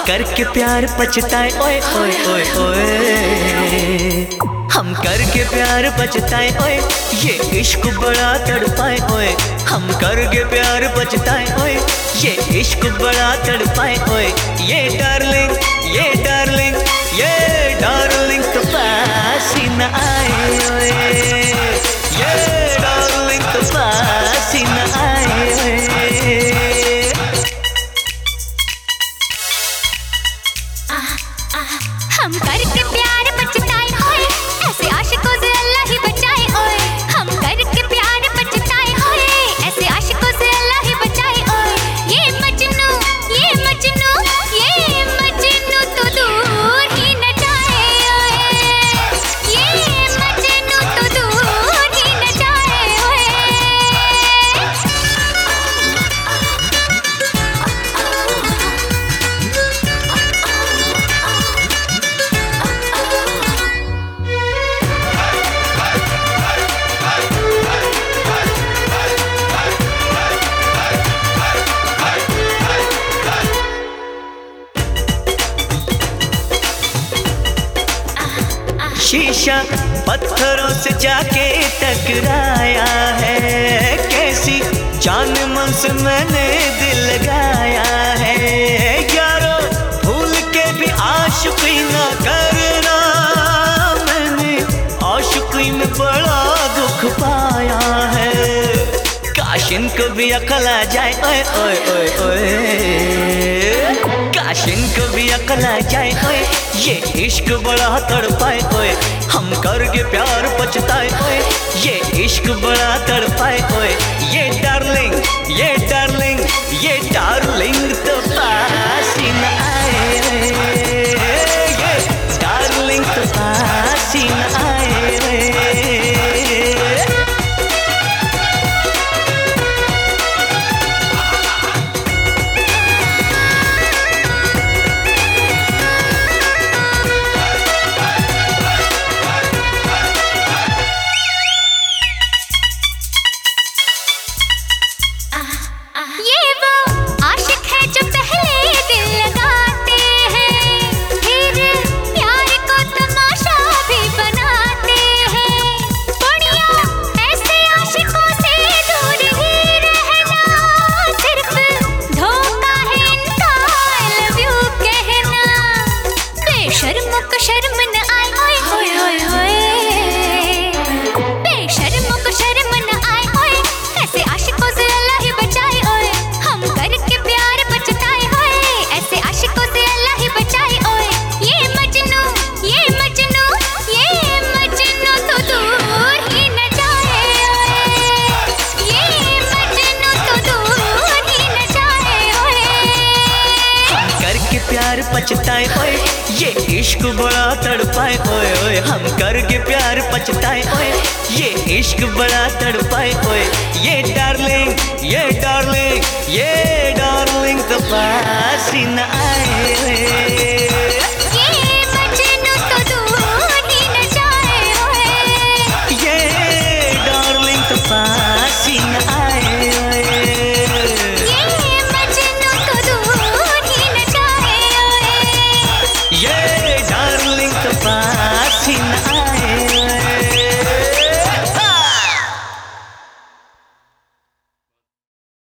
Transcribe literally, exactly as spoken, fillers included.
करके प्यार पछताए ओए ओए ओए ओए, हम करके प्यार पछताए ओए, ये इश्क बड़ा तड़पाए ओए, हम करके प्यार पछताए ओए, ये इश्क बड़ा तड़पाए ओए, ये डार्लिंग ये डार्लिंग ये डार्लिंग तो पास ही न आए ओए, ये डार्लिंग तो पास ही न आए ओए। हम करके प्यार पछताए होए, ऐसे आशिकों से अल्लाह ही बचाए ओए, हम करके प्यार पछताए होए, ऐसे आशिकों से अल्लाह ही बचाए ओए, ये मजनू ये मजनू ये मजनू तो दूर ही न जाए ओए, ये मजनू तो दूर ही न जाए ओए। शीशा पत्थरों से जाके टकराया है, कैसी जान मन से मैंने दिल लगाया है, यारो भूल के भी आशिकी न करना, मैंने आशिकी में बड़ा दुख पाया है, काश इनको भी अकल आ जाए ओए ओए ओए ओए, काश इनको भी अकल आ जाए ओए, ये इश्क बड़ा तड़पाए ओए, हम करके प्यार पछताए ओए, ये इश्क बड़ा तड़पाए ओए, ये डार्लिंग ये डार्लिंग ये डार्लिंग तो पास ही न आए ओए, ये डार्लिंग तो पास ही न आए ओए। ये वो आशिक है जो पहले दिल लगाते हैं, फिर प्यार को तमाशा भी बनाते हैं, बढ़िया ऐसे आशिकों से दूर ही रहना, सिर्फ धोखा है इनका I love you कहना, बेशर्मों को शर्म न आए ओए ओए ओए ओए, बेशर्मों को शर्म न आए ओए, ऐसे आशिकों से अल्लाह ही बचाए ओए, हम करके प्यार पछताए होए, ऐसे आशिकों से अल्लाह ही बचाए ओए, ये मजनू ये मजनू ये मजनू तो दूर ही न जाए ओए, ये मजनू तो दूर ही न जाए ओए। हम करके प्यार पछताए ओए, ये इश्क बड़ा तड़पाए ओए ओए, हम करके प्यार पछताए ओए, ये इश्क बड़ा तड़पाए ओए, ये डार्लिंग ये डार्लिंग ये डार्लिंग तो पास ही न आए।